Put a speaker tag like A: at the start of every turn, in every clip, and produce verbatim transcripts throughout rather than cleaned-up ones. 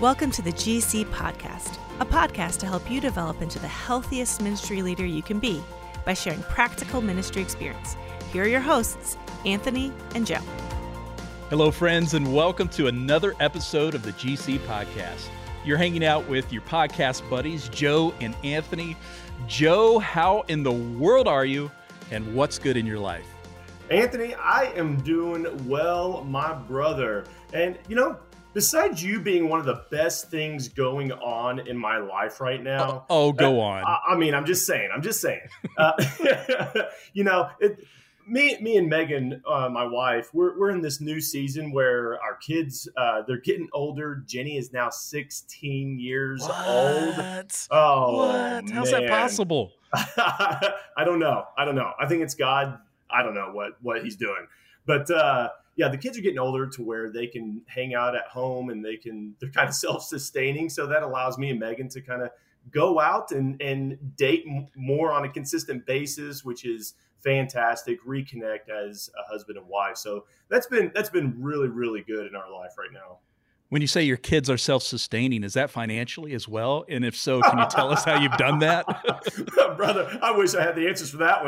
A: Welcome to the G C Podcast, a podcast to help you develop into the healthiest ministry leader you can be by sharing practical ministry experience. Here are your hosts, Anthony and Joe.
B: Hello, friends, and welcome to another episode of the G C Podcast. You're hanging out with your podcast buddies, Joe and Anthony. Joe, how in the world are you, and what's good in your life?
C: Anthony, I am doing well, my brother. And, you know, besides you being one of the best things going on in my life right now.
B: Oh, oh go
C: uh,
B: on.
C: I, I mean, I'm just saying, I'm just saying. Uh, you know, it, me me and Megan, uh, my wife, we're, we're in this new season where our kids, uh, they're getting older. Jenny is now sixteen years
B: what?
C: old. Oh,
B: what? How's
C: man.
B: that possible?
C: I don't know. I don't know. I think it's God. I don't know what, what he's doing. But, uh, yeah, the kids are getting older to where they can hang out at home and they can, they're kind of self-sustaining. So that allows me and Megan to kind of go out and, and date m- more on a consistent basis, which is fantastic, reconnect as a husband and wife. So that's been, that's been really, really good in our life right now.
B: When you say your kids are self-sustaining, is that financially as well? And if so, can you tell us how you've done that?
C: Brother, I wish I had the answers for that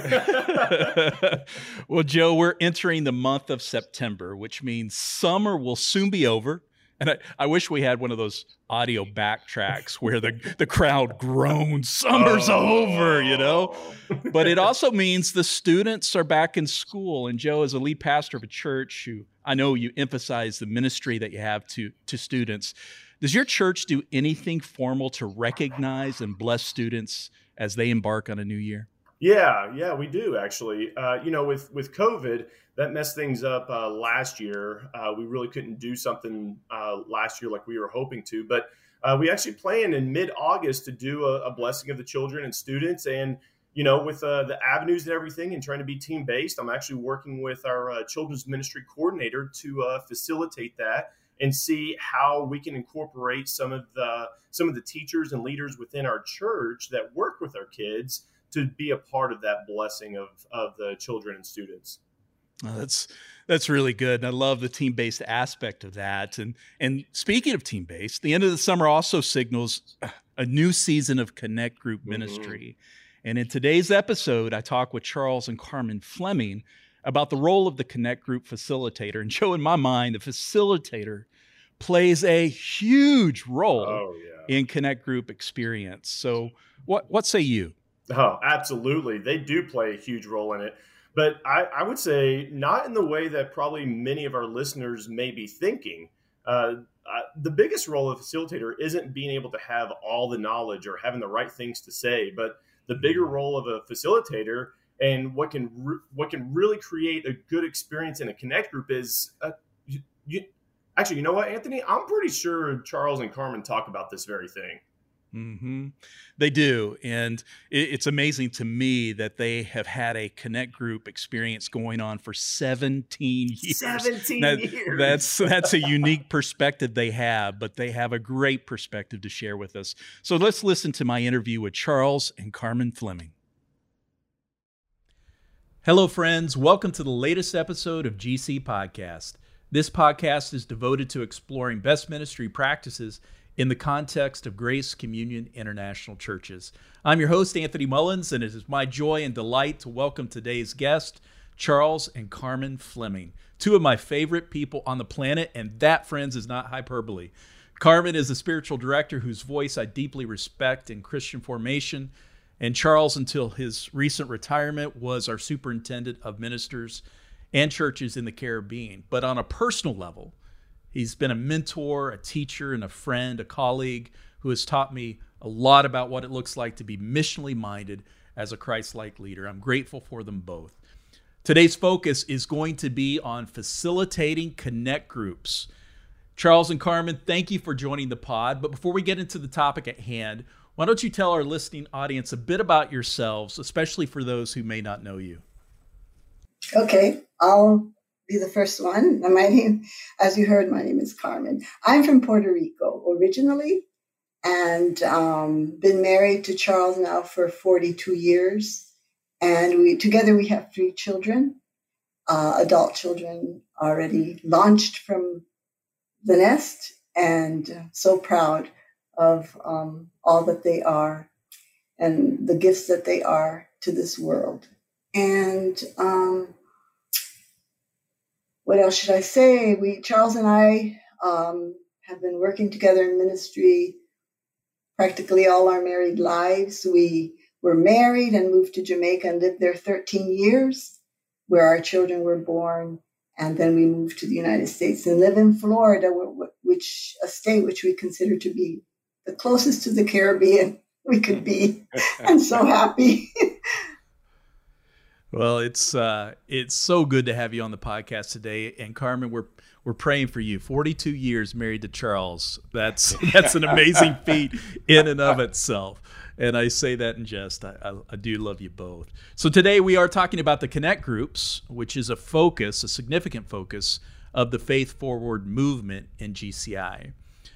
C: one.
B: Well, Joe, we're entering the month of September, which means summer will soon be over. And I, I wish we had one of those audio backtracks where the, the crowd groans, summer's oh. over, you know? But it also means the students are back in school. And Joe, as a lead pastor of a church, who I know you emphasize the ministry that you have to, to students, does your church do anything formal to recognize and bless students as they embark on a new year?
C: Yeah, yeah, we do actually. Uh, you know, with, with COVID, that messed things up uh, last year. Uh, we really couldn't do something uh, last year like we were hoping to, but uh, we actually planned in mid-August to do a, a blessing of the children and students. And, you know, with uh, the avenues and everything and trying to be team-based, I'm actually working with our uh, children's ministry coordinator to uh, facilitate that and see how we can incorporate some of the some of the teachers and leaders within our church that work with our kids to be a part of that blessing of, of the children and students.
B: Oh, that's that's really good. And I love the team-based aspect of that. And and speaking of team-based, the end of the summer also signals a new season of Connect Group ministry. Mm-hmm. And in today's episode, I talk with Charles and Carmen Fleming about the role of the Connect Group facilitator. And Joe, in my mind, the facilitator plays a huge role
C: oh, yeah.
B: in Connect Group experience. So what what say you?
C: Oh, absolutely. They do play a huge role in it. But I, I would say not in the way that probably many of our listeners may be thinking. Uh, uh, the biggest role of a facilitator isn't being able to have all the knowledge or having the right things to say, but the bigger role of a facilitator and what can re- what can really create a good experience in a Connect Group is, uh, you, you, actually, you know what, Anthony? I'm pretty sure Charles and Carmen talk about this very thing.
B: Mm-hmm. They do. And it, it's amazing to me that they have had a Connect Group experience going on for seventeen years.
C: seventeen
B: that,
C: years.
B: That's, that's a unique perspective they have, but they have a great perspective to share with us. So let's listen to my interview with Charles and Carmen Fleming. Hello, friends. Welcome to the latest episode of G C Podcast. This podcast is devoted to exploring best ministry practices in the context of Grace Communion International Churches. I'm your host, Anthony Mullins, and it is my joy and delight to welcome today's guest, Charles and Carmen Fleming, two of my favorite people on the planet, and that, friends, is not hyperbole. Carmen is a spiritual director whose voice I deeply respect in Christian formation, and Charles, until his recent retirement, was our superintendent of ministers and churches in the Caribbean. But on a personal level, he's been a mentor, a teacher, and a friend, a colleague who has taught me a lot about what it looks like to be missionally minded as a Christ-like leader. I'm grateful for them both. Today's focus is going to be on facilitating Connect Groups. Charles and Carmen, thank you for joining the pod. But before we get into the topic at hand, why don't you tell our listening audience a bit about yourselves, especially for those who may not know you?
D: Okay, I'll be the first one. My name, as you heard, my name is Carmen. I'm from Puerto Rico originally, and um, been married to Charles now for forty-two years. And we together we have three children, uh, adult children already launched from the nest and so proud of um, all that they are and the gifts that they are to this world. And um, what else should I say? We, Charles and I, um, have been working together in ministry practically all our married lives. We were married and moved to Jamaica and lived there thirteen years, where our children were born. And then we moved to the United States and live in Florida, which a state which we consider to be the closest to the Caribbean we could be. I'm so happy.
B: Well, it's uh, it's so good to have you on the podcast today. And Carmen, we're we're praying for you. forty-two years married to Charles. That's that's an amazing feat in and of itself. And I say that in jest. I, I, I do love you both. So today we are talking about the Connect Groups, which is a focus, a significant focus of the Faith Forward movement in G C I.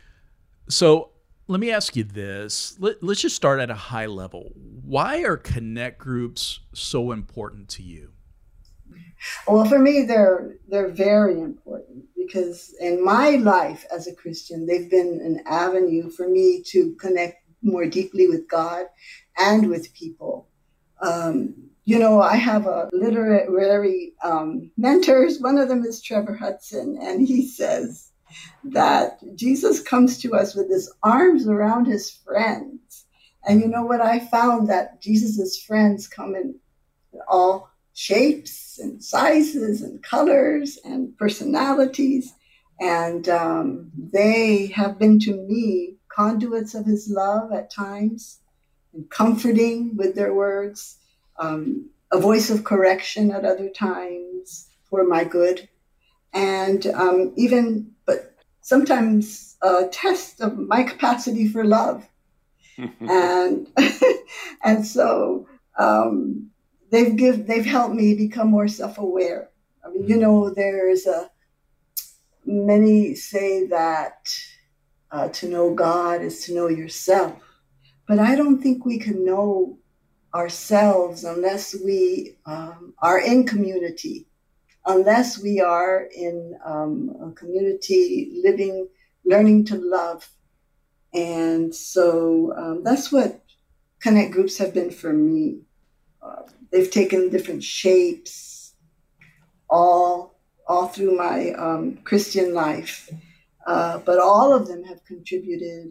B: So let me ask you this. Let, let's just start at a high level. Why are Connect Groups so important to you?
D: Well, for me, they're they're very important because in my life as a Christian, they've been an avenue for me to connect more deeply with God and with people. Um, you know, I have a literary um, mentors. One of them is Trevor Hudson, and he says that Jesus comes to us with his arms around his friends. And you know what? I found that Jesus's friends come in all shapes and sizes and colors and personalities. And um, they have been to me conduits of his love at times, and comforting with their words, um, a voice of correction at other times for my good. And um, even, but sometimes a test of my capacity for love. and and so um, they've give they've helped me become more self-aware. I mean, you know, there's a many say that uh, to know God is to know yourself, but I don't think we can know ourselves unless we um, are in community, unless we are in um, a community living, learning to love. And so um, that's what Connect Groups have been for me. Uh, they've taken different shapes all all through my um, Christian life, uh, but all of them have contributed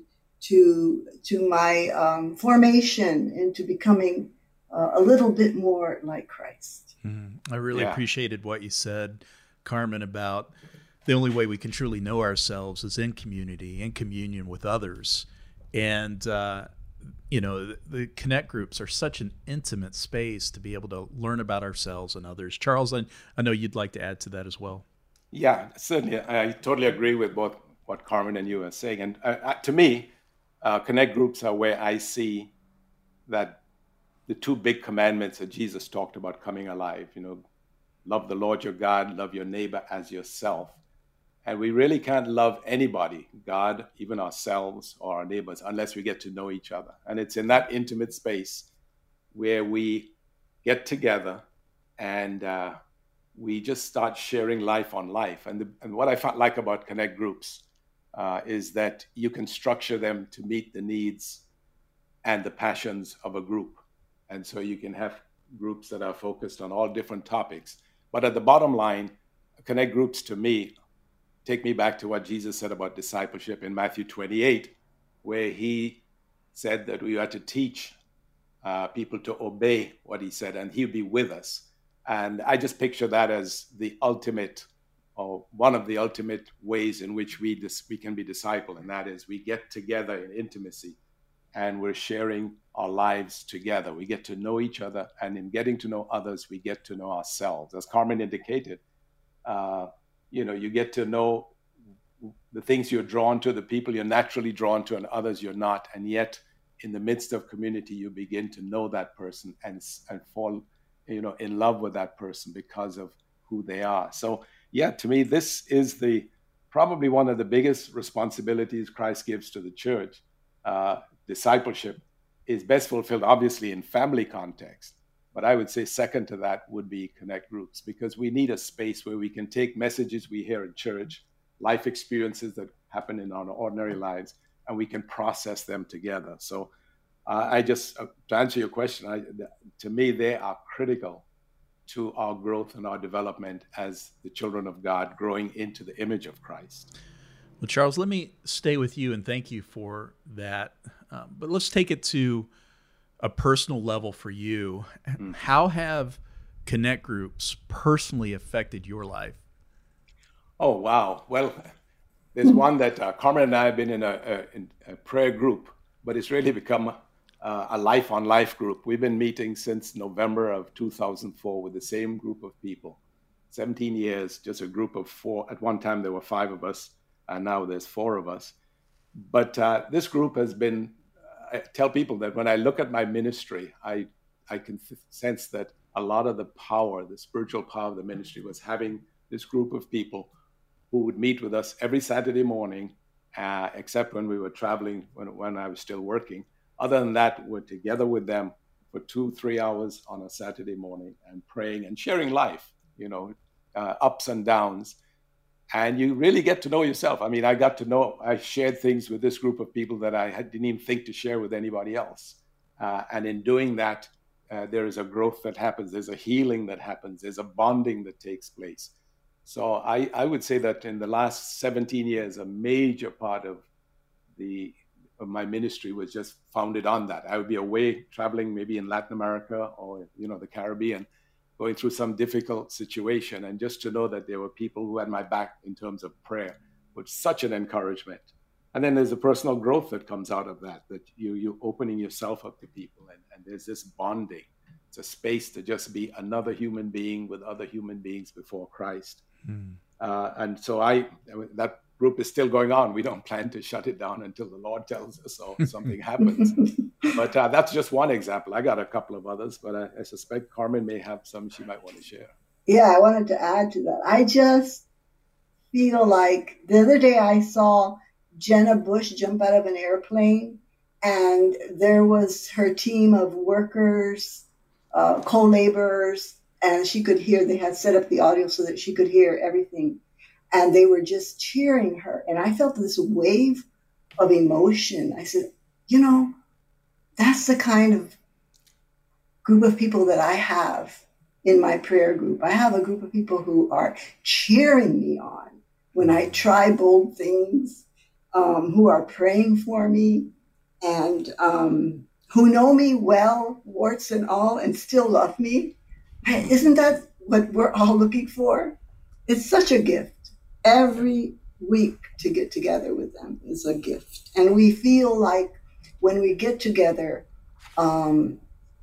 D: to to my um, formation into becoming uh, a little bit more like Christ.
B: Mm, I really
C: Yeah.
B: appreciated what you said, Carmen, about the only way we can truly know ourselves is in community, in communion with others. And, uh, you know, the, the Connect Groups are such an intimate space to be able to learn about ourselves and others. Charles, I, I know you'd like to add to that as well.
E: Yeah, certainly. I totally agree with both what Carmen and you are saying. And uh, uh, to me, uh, Connect Groups are where I see that the two big commandments that Jesus talked about coming alive, you know, love the Lord your God, love your neighbor as yourself. And we really can't love anybody, God, even ourselves or our neighbors, unless we get to know each other. And it's in that intimate space where we get together and uh, we just start sharing life on life. And, the, and what I find, like about Connect Groups uh, is that you can structure them to meet the needs and the passions of a group. And so you can have groups that are focused on all different topics. But at the bottom line, Connect Groups to me take me back to what Jesus said about discipleship in Matthew twenty-eight, where he said that we had to teach uh, people to obey what he said, and he'd be with us. And I just picture that as the ultimate, or one of the ultimate ways in which we dis- we can be discipled, and that is we get together in intimacy, and we're sharing our lives together. We get to know each other, and in getting to know others, we get to know ourselves. As Carmen indicated, uh, you know, you get to know the things you're drawn to, the people you're naturally drawn to, and others you're not. And yet, in the midst of community, you begin to know that person and and fall, you know, in love with that person because of who they are. So, yeah, to me, this is the probably one of the biggest responsibilities Christ gives to the church. Uh, discipleship is best fulfilled, obviously, in family context. But I would say second to that would be Connect Groups, because we need a space where we can take messages we hear in church, life experiences that happen in our ordinary lives, and we can process them together. So uh, I just, uh, to answer your question, I, to me, they are critical to our growth and our development as the children of God, growing into the image of Christ.
B: Well, Charles, let me stay with you and thank you for that. Um, but let's take it to a personal level for you. Mm-hmm. How have Connect groups personally affected your life?
E: Oh, wow. Well, there's one that uh, Carmen and I have been in a, a, in a prayer group, but it's really become uh, a life on life group. We've been meeting since November of two thousand four with the same group of people. seventeen years, just a group of four. At one time, there were five of us, and now there's four of us. But uh, this group has been, I tell people that when I look at my ministry, I, I can th- sense that a lot of the power, the spiritual power of the ministry was having this group of people who would meet with us every Saturday morning, uh, except when we were traveling, when, when I was still working. Other than that, we're together with them for two, three hours on a Saturday morning and praying and sharing life, you know, uh, ups and downs. And you really get to know yourself. I mean, I got to know, I shared things with this group of people that I had, didn't even think to share with anybody else. Uh, and in doing that, uh, there is a growth that happens. There's a healing that happens. There's a bonding that takes place. So I, I would say that in the last seventeen years, a major part of the of my ministry was just founded on that. I would be away traveling maybe in Latin America or, you know, the Caribbean, going through some difficult situation. And just to know that there were people who had my back in terms of prayer was such an encouragement. And then there's a personal growth that comes out of that, that you, you're opening yourself up to people. And, and there's this bonding. It's a space to just be another human being with other human beings before Christ. Mm. Uh, and so I, that group is still going on. We don't plan to shut it down until the Lord tells us or something happens. But uh, that's just one example. I got a couple of others, but I, I suspect Carmen may have some she might want to share.
D: Yeah, I wanted to add to that. I just feel like the other day I saw Jenna Bush jump out of an airplane, and there was her team of workers, uh, co-laborers, and she could hear, they had set up the audio so that she could hear everything. And they were just cheering her. And I felt this wave of emotion. I said, you know, that's the kind of group of people that I have in my prayer group. I have a group of people who are cheering me on when I try bold things, um, who are praying for me, and um, who know me well, warts and all, and still love me. Isn't that what we're all looking for? It's such a gift. Every week to get together with them is a gift. And we feel like when we get together, um,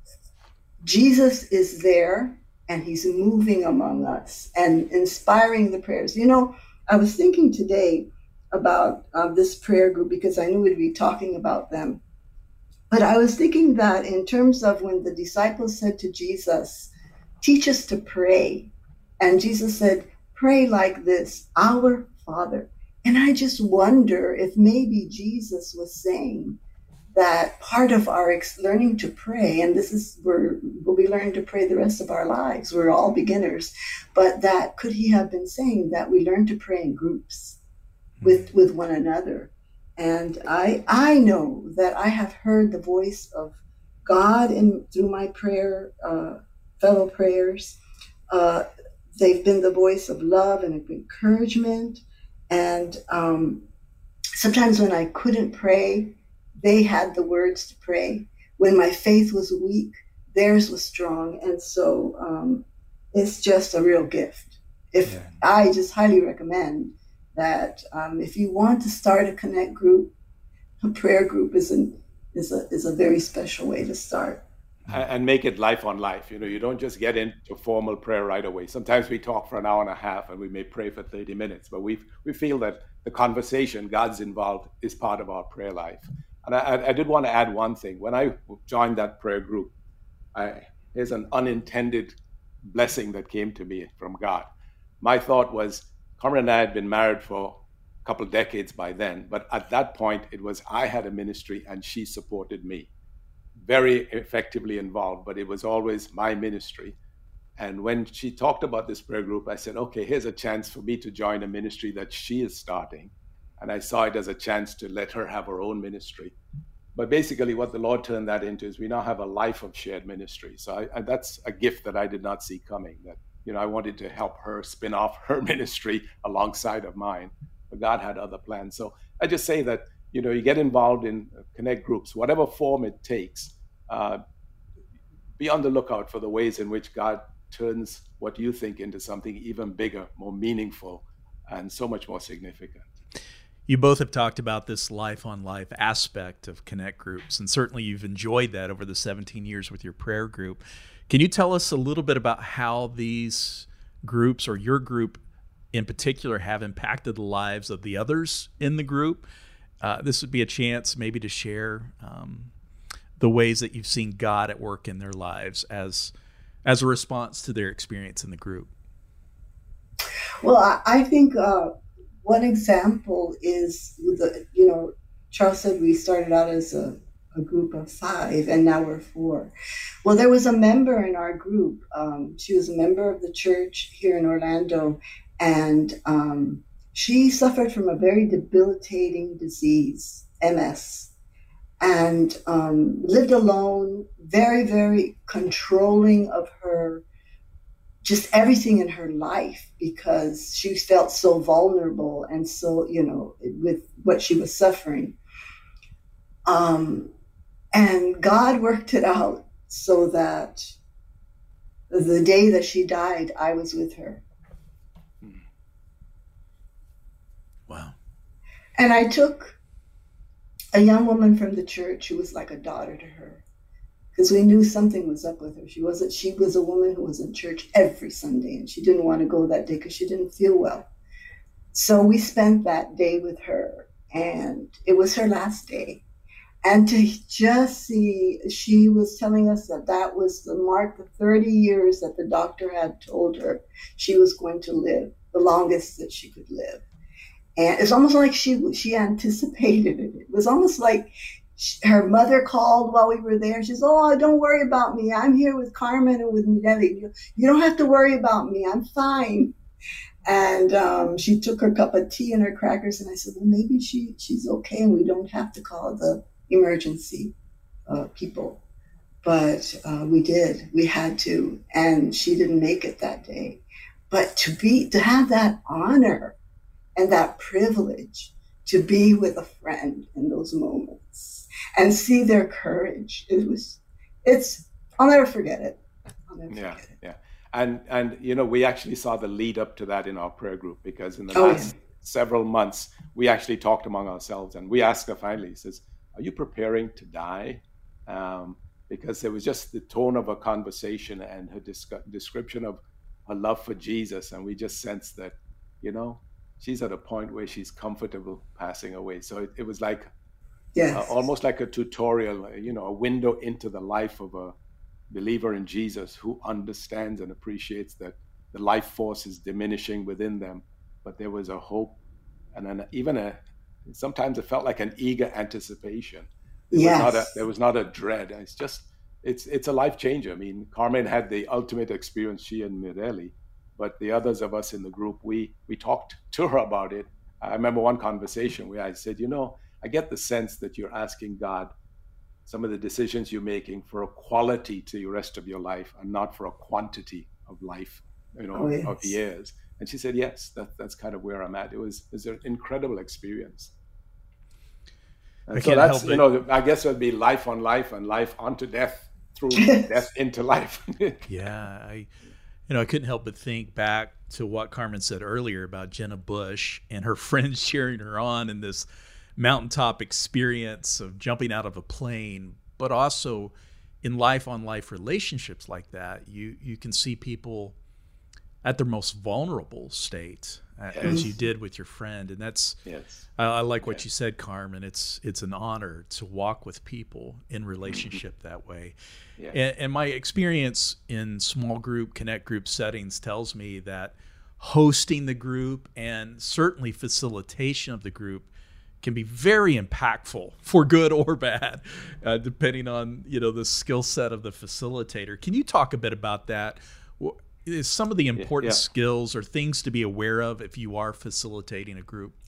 D: Jesus is there and he's moving among us and inspiring the prayers. You know, I was thinking today about uh, this prayer group because I knew we'd be talking about them. But I was thinking that in terms of when the disciples said to Jesus, teach us to pray. And Jesus said, pray like this, our Father. And I just wonder if maybe Jesus was saying that part of our ex- learning to pray, and this is where we'll be learning to pray the rest of our lives. We're all beginners. But that could he have been saying that we learn to pray in groups with, with one another. And I I know that I have heard the voice of God in through my prayer, uh, fellow prayers. Uh, they've been the voice of love and of encouragement. And um, sometimes when I couldn't pray, they had the words to pray. When my faith was weak, theirs was strong. And so um, it's just a real gift. If yeah. I just highly recommend that um, if you want to start a Connect group, a prayer group is, an, is, a, is a very special way to start.
E: And make it life on life. You know, you don't just get into formal prayer right away. Sometimes we talk for an hour and a half and we may pray for thirty minutes, but we we feel that the conversation, God's involved, is part of our prayer life. And I, I did want to add one thing. When I joined that prayer group, I, here's an unintended blessing that came to me from God. My thought was, Carmen and I had been married for a couple of decades by then, but at that point, it was I had a ministry and she supported me. Very effectively involved, but it was always my ministry. And when she talked about this prayer group, I said, okay, here's a chance for me to join a ministry that she is starting. and I saw it as a chance to let her have her own ministry. But basically what the Lord turned that into is we now have a life of shared ministry. So I, I, that's a gift that I did not see coming, that, you know, I wanted to help her spin off her ministry alongside of mine, but God had other plans. So I just say that, you know, you get involved in connect groups, whatever form it takes, uh, be on the lookout for the ways in which God turns what you think into something even bigger, more meaningful, and so much more significant.
B: You both have talked about this life on life aspect of connect groups, and certainly you've enjoyed that over the seventeen years with your prayer group. Can you tell us a little bit about how these groups, or your group in particular, have impacted the lives of the others in the group? Uh, this would be a chance maybe to share um, the ways that you've seen God at work in their lives as as a response to their experience in the group.
D: Well, I, I think uh, one example is, the, you know, Charles said we started out as a, a group of five, and now we're four. Well, there was a member in our group. Um, she was a member of the church here in Orlando, and um, she suffered from a very debilitating disease, M S, and um, lived alone, very, very controlling of her, just everything in her life, because she felt so vulnerable and so, you know, with what she was suffering. Um, and God worked it out so that the day that she died, I was with her.
B: Wow.
D: And I took a young woman from the church who was like a daughter to her, because we knew something was up with her. She wasn't, she was a woman who was in church every Sunday, and she didn't want to go that day because she didn't feel well. So we spent that day with her, and it was her last day. And to just see, she was telling us that that was the mark, the thirty years that the doctor had told her she was going to live, the longest that she could live. And it's almost like she she anticipated it. It was almost like she, her mother called while we were there. She says, "Oh, don't worry about me. I'm here with Carmen and with Mirelli. You, you don't have to worry about me. I'm fine." And um, she took her cup of tea and her crackers, and I said, "Well, maybe she she's okay, and we don't have to call the emergency uh, people." But uh, we did. We had to, and she didn't make it that day. But to be to have that honor and that privilege to be with a friend in those moments and see their courage, it was, it's, I'll never forget it. I'll never
E: yeah,
D: forget it.
E: yeah. And, and, you know, we actually saw the lead up to that in our prayer group, because in the
D: Oh,
E: last
D: yeah.
E: several months, we actually talked among ourselves, and we asked her finally, he says, "Are you preparing to die?" Um, because there was just the tone of a conversation and her disc- description of her love for Jesus. And we just sensed that, you know, she's at a point where she's comfortable passing away. So it, it was like
D: Yes.
E: uh, almost like a tutorial, you know, a window into the life of a believer in Jesus who understands and appreciates that the life force is diminishing within them, but there was a hope and an, even a, sometimes it felt like an eager anticipation. There
D: Yes.
E: was not a, there was not a dread. It's just, it's it's a life changer. I mean, Carmen had the ultimate experience, she and Mirelli, but the others of us in the group, we we talked to her about it. I remember one conversation where I said, you know, I get the sense that you're asking God some of the decisions you're making for a quality to the rest of your life and not for a quantity of life, you know,
D: Oh, yes.
E: of years. And she said, yes, that, that's kind of where I'm at. It was, it was an incredible experience. And
B: I
E: so
B: can't
E: that's,
B: help
E: you
B: it.
E: know, I guess it would be life on life and life onto death through death into life.
B: Yeah, I, you know, I couldn't help but think back to what Carmen said earlier about Jenna Bush and her friends cheering her on in this mountaintop experience of jumping out of a plane, but also in life on life relationships like that, you you can see people at their most vulnerable state, yes. as you did with your friend, and that's
E: yes.
B: I, I like what
E: yes.
B: you said, Carmen. It's it's an honor to walk with people in relationship mm-hmm. that way. Yeah. And, and my experience in small group, connect group settings tells me that hosting the group and certainly facilitation of the group can be very impactful for good or bad, uh, depending on, you know, the skill set of the facilitator. Can you talk a bit about that? Is some of the important
E: yeah, yeah.
B: skills or things to be aware of if you are facilitating a group?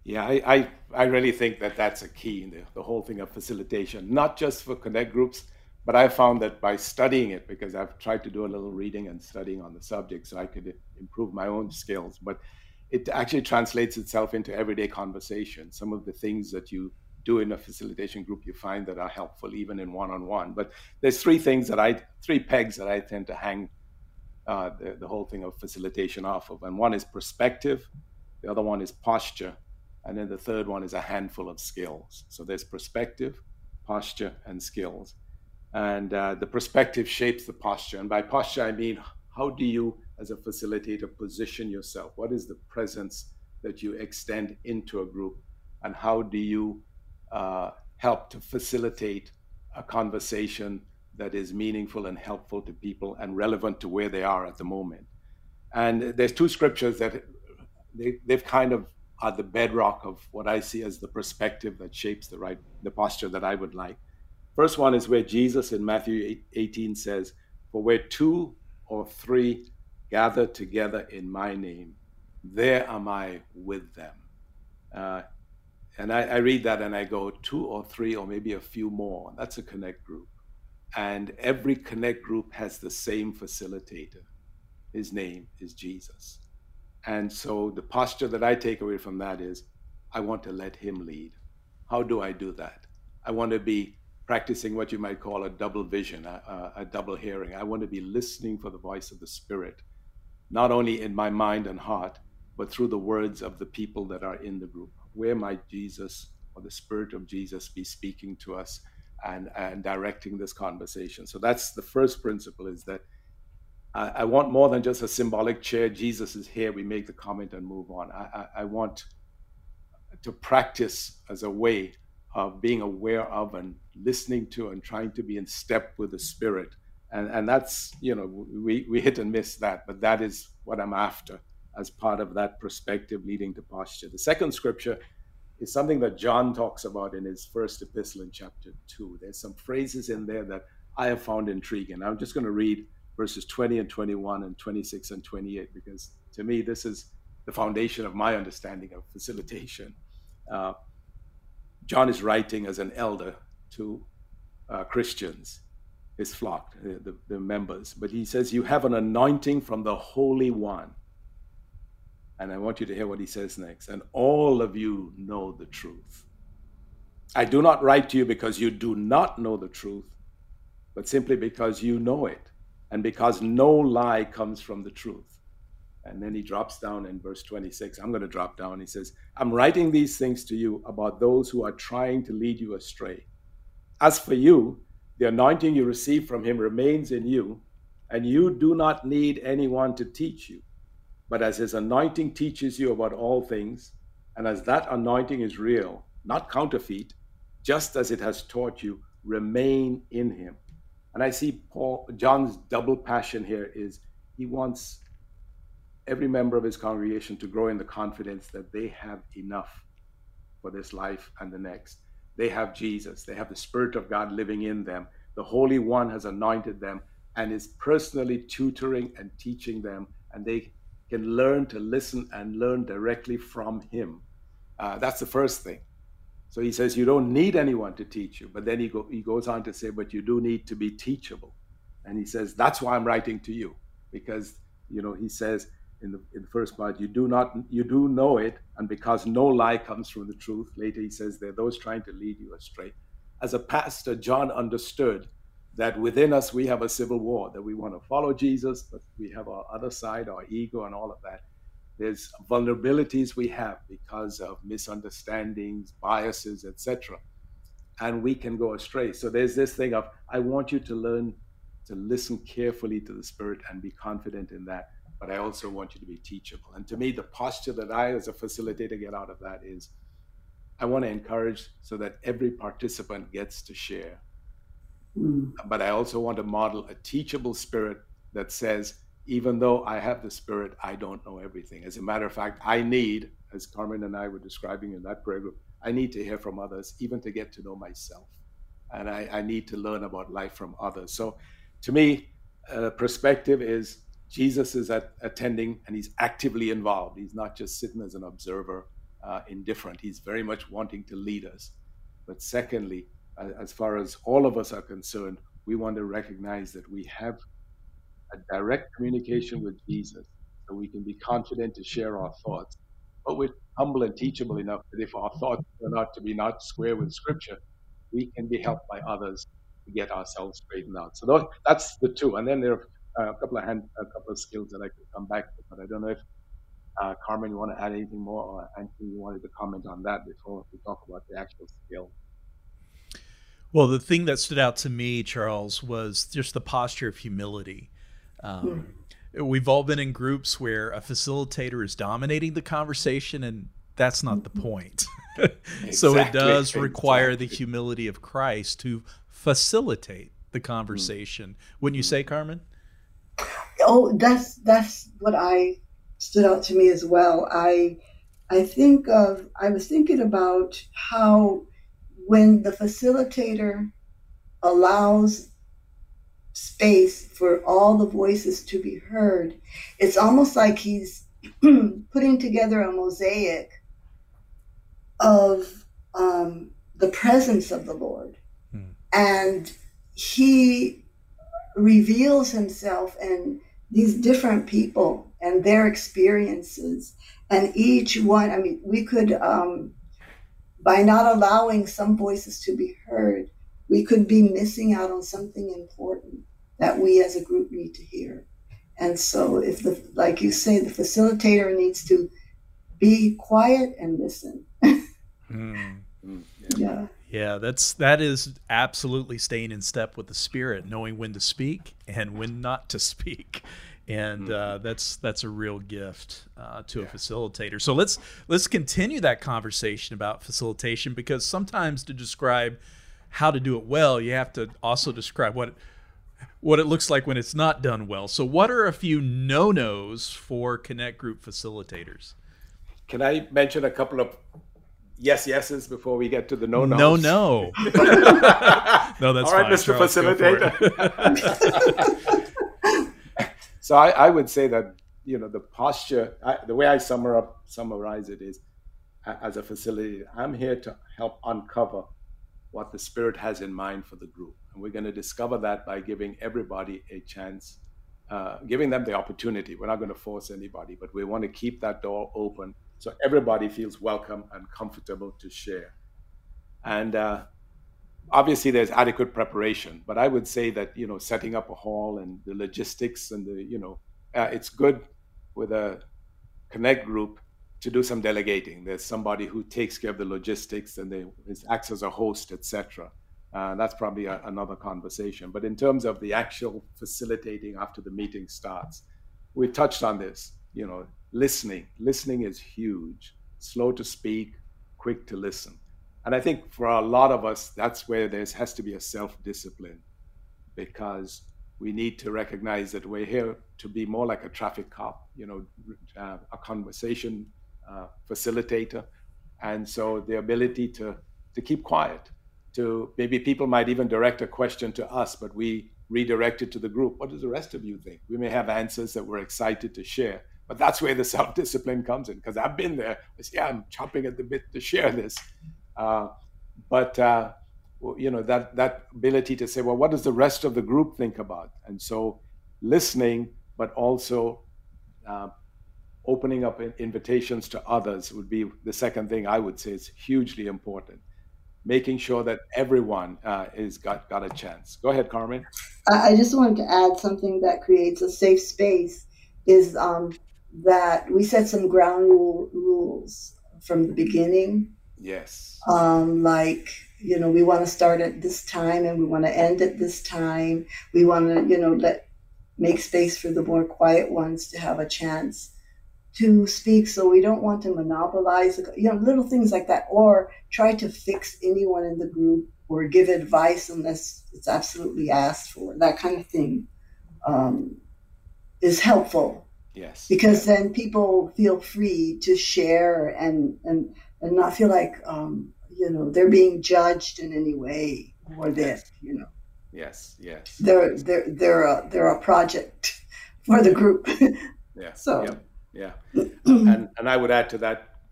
E: Yeah, I, I, I really think that that's a key in the, the whole thing of facilitation, not just for Connect groups, but I found that by studying it, because I've tried to do a little reading and studying on the subject so I could improve my own skills, but it actually translates itself into everyday conversation. Some of the things that you do in a facilitation group, you find that are helpful even in one-on-one. But there's three things that I, three pegs that I tend to hang uh, the, the whole thing of facilitation off of. And one is perspective, the other one is posture, and then the third one is a handful of skills. So there's perspective, posture, and skills. And uh, the perspective shapes the posture. And by posture, I mean, how do you, as a facilitator, position yourself? What is the presence that you extend into a group? And how do you uh, help to facilitate a conversation that is meaningful and helpful to people and relevant to where they are at the moment? And there's two scriptures that they, they've kind of are the bedrock of what I see as the perspective that shapes the right, the posture that I would like. First one is where Jesus in Matthew eighteen says, "For where two or three gather together in my name, there am I with them." Uh, and I, I read that and I go, two or three or maybe a few more. That's a Connect group. And every Connect group has the same facilitator. His name is Jesus. And so the posture that I take away from that is, I want to let him lead. How do I do that? I want to be practicing what you might call a double vision, a, a, a double hearing. I want to be listening for the voice of the Spirit, not only in my mind and heart, but through the words of the people that are in the group. Where might Jesus or the Spirit of Jesus be speaking to us and, and directing this conversation? So that's the first principle, is that I, I want more than just a symbolic chair. Jesus is here, we make the comment and move on. I, I, I want to practice as a way of being aware of and listening to and trying to be in step with the Spirit. And, and that's, you know, we, we hit and miss that, but that is what I'm after as part of that perspective leading to posture. The second scripture is something that John talks about in his first epistle in chapter two. There's some phrases in there that I have found intriguing. I'm just going to read verses twenty and twenty-one and twenty-six and twenty-eight, because to me, this is the foundation of my understanding of facilitation. Uh, John is writing as an elder to uh, Christians, his flock, the, the members. But he says, you have an anointing from the Holy One. And I want you to hear what he says next. And all of you know the truth. I do not write to you because you do not know the truth, but simply because you know it, and because no lie comes from the truth. And then he drops down in verse twenty-six. I'm going to drop down. He says, I'm writing these things to you about those who are trying to lead you astray. As for you, the anointing you receive from him remains in you, and you do not need anyone to teach you. But as his anointing teaches you about all things, and as that anointing is real, not counterfeit, just as it has taught you, remain in him. And I see Paul, John's double passion here is he wants every member of his congregation to grow in the confidence that they have enough for this life and the next. They have Jesus. They have the Spirit of God living in them. The Holy One has anointed them and is personally tutoring and teaching them, and they can learn to listen and learn directly from him. Uh, that's the first thing. So he says, you don't need anyone to teach you. But then he, go, he goes on to say, but you do need to be teachable. And he says, that's why I'm writing to you. Because, you know, he says in the, in the first part, you do not, you do know it. And because no lie comes from the truth. Later he says, there are those trying to lead you astray. As a pastor, John understood that within us, we have a civil war, that we want to follow Jesus, but we have our other side, our ego and all of that. There's vulnerabilities we have because of misunderstandings, biases, et cetera. And we can go astray. So there's this thing of, I want you to learn to listen carefully to the Spirit and be confident in that. But I also want you to be teachable. And to me, the posture that I, as a facilitator, get out of that is, I want to encourage so that every participant gets to share. Mm. But I also want to model a teachable spirit that says, even though I have the Spirit, I don't know everything. As a matter of fact, I need, as Carmen and I were describing in that prayer group, I need to hear from others, even to get to know myself. And I, I need to learn about life from others. So to me, uh, perspective is Jesus is at, attending and he's actively involved. He's not just sitting as an observer uh, indifferent. He's very much wanting to lead us. But secondly, uh, as far as all of us are concerned, we want to recognize that we have a direct communication with Jesus, so we can be confident to share our thoughts. But we're humble and teachable enough that if our thoughts turn out to be not square with Scripture, we can be helped by others to get ourselves straightened out. So those, that's the two. And then there are a couple of hand, a couple of skills that I could come back to, but I don't know if uh, Carmen, you want to add anything more, or Anthony, you wanted to comment on that before we talk about the actual skill.
B: Well, the thing that stood out to me, Charles, was just the posture of humility. Um, yeah. We've all been in groups where a facilitator is dominating the conversation, and that's not the point. Exactly. So it does require exactly. the humility of Christ to facilitate the conversation. Mm. Wouldn't you say, Carmen?
D: Oh, that's that's what I stood out to me as well. I I think of I was thinking about how when the facilitator allows space for all the voices to be heard, it's almost like he's putting together a mosaic of um, the presence of the Lord. Hmm. And he reveals himself and these different people and their experiences. And each one, I mean, we could, um, by not allowing some voices to be heard, we could be missing out on something important that we as a group need to hear. And so if the, like you say, the facilitator needs to be quiet and listen.
B: mm.
D: Yeah. yeah.
B: Yeah, that's, that is absolutely staying in step with the Spirit, knowing when to speak and when not to speak. And uh, that's that's a real gift uh, to yeah. a facilitator. So let's let's continue that conversation about facilitation, because sometimes to describe how to do it well, you have to also describe what what it looks like when it's not done well. So what are a few no-nos for Connect Group facilitators?
E: Can I mention a couple of yes yeses before we get to the no-nos?
B: No, no. No, that's
E: all right,
B: fine.
E: Mister
B: Charles,
E: Facilitator. So I, I would say that, you know, the posture, I, the way I summer up, summarize it is, as a facilitator, I'm here to help uncover what the Spirit has in mind for the group. And we're going to discover that by giving everybody a chance, uh, giving them the opportunity. We're not going to force anybody, but we want to keep that door open so everybody feels welcome and comfortable to share. And uh, obviously there's adequate preparation, but I would say that, you know, setting up a hall and the logistics and the, you know, uh, it's good with a Connect group to do some delegating. There's somebody who takes care of the logistics and they acts as a host, et cetera. Uh, that's probably a, another conversation. But in terms of the actual facilitating after the meeting starts, we touched on this, you know, listening. Listening is huge. Slow to speak, quick to listen. And I think for a lot of us, that's where there has to be a self-discipline, because we need to recognize that we're here to be more like a traffic cop, you know, uh, a conversation uh, facilitator. And so the ability to, to keep quiet, to maybe people might even direct a question to us, but we redirect it to the group. What does the rest of you think? We may have answers that we're excited to share, but that's where the self-discipline comes in, because I've been there. It's, yeah, I'm chomping at the bit to share this. Uh, but, uh, you know, that, that ability to say, well, what does the rest of the group think about? And so listening, but also uh, opening up invitations to others would be the second thing I would say is hugely important. Making sure that everyone uh, is got, got a chance. Go ahead, Carmen.
D: I just wanted to add something that creates a safe space is um, that we set some ground rule, rules from the beginning.
E: Yes.
D: Um, like, you know, we want to start at this time and we want to end at this time. We want to, you know, let make space for the more quiet ones to have a chance to speak. So we don't want to monopolize, you know, little things like that, or try to fix anyone in the group or give advice unless it's absolutely asked for. That kind of thing um, is helpful.
E: Yes.
D: Because then people feel free to share and and and not feel like, um, you know, they're being judged in any way or this, you know.
E: Yes, yes.
D: They're, they're, they're, a, they're a project for the group.
E: Yeah,
D: so.
E: yeah, yeah. and, and I would add to that,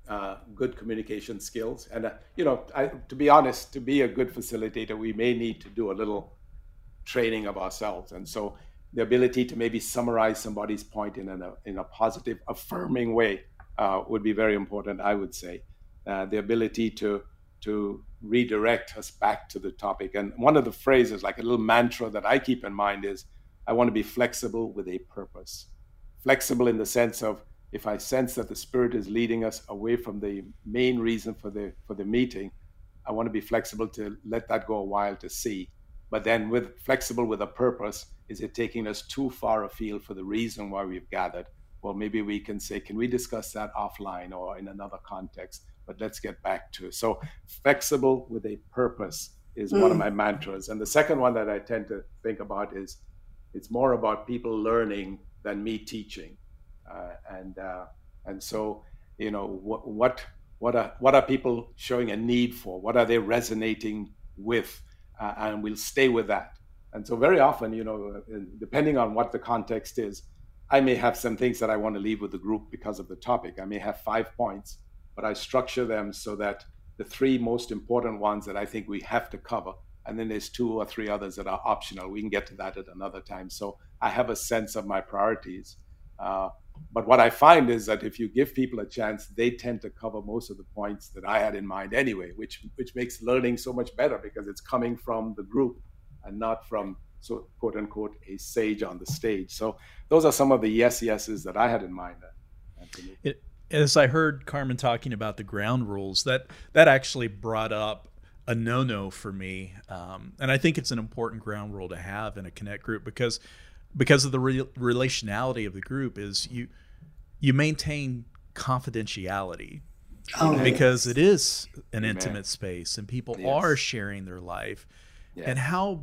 E: uh, good communication skills. And, uh, you know, I, to be honest, to be a good facilitator, we may need to do a little training of ourselves. And so the ability to maybe summarize somebody's point in a, in a positive, affirming way uh, would be very important, I would say. Uh, the ability to to redirect us back to the topic. And one of the phrases, like a little mantra that I keep in mind is, I want to be flexible with a purpose. Flexible in the sense of, if I sense that the Spirit is leading us away from the main reason for the for the meeting, I want to be flexible to let that go a while to see. But then with flexible with a purpose, is it taking us too far afield for the reason why we've gathered? Well, maybe we can say, can we discuss that offline or in another context? But let's get back to it. So flexible with a purpose is mm. one of my mantras. And the second one that I tend to think about is, it's more about people learning than me teaching. Uh, and uh, and so, you know, what what what are what are people showing a need for? What are they resonating with? Uh, and we'll stay with that. And so very often, you know, depending on what the context is, I may have some things that I want to leave with the group because of the topic. I may have five points, but I structure them so that the three most important ones that I think we have to cover, and then there's two or three others that are optional. We can get to that at another time. So I have a sense of my priorities. Uh, but what I find is that if you give people a chance, they tend to cover most of the points that I had in mind anyway, which which makes learning so much better because it's coming from the group and not from, so quote unquote, a sage on the stage. So those are some of the yes yeses that I had in mind. Anthony.
B: It, as I heard Carmen talking about the ground rules, that that actually brought up a no-no for me. Um, and I think it's an important ground rule to have in a Connect group because because of the re- relationality of the group is you you maintain confidentiality oh, because yes. it is an Amen. intimate space and people yes. are sharing their life. Yes. And how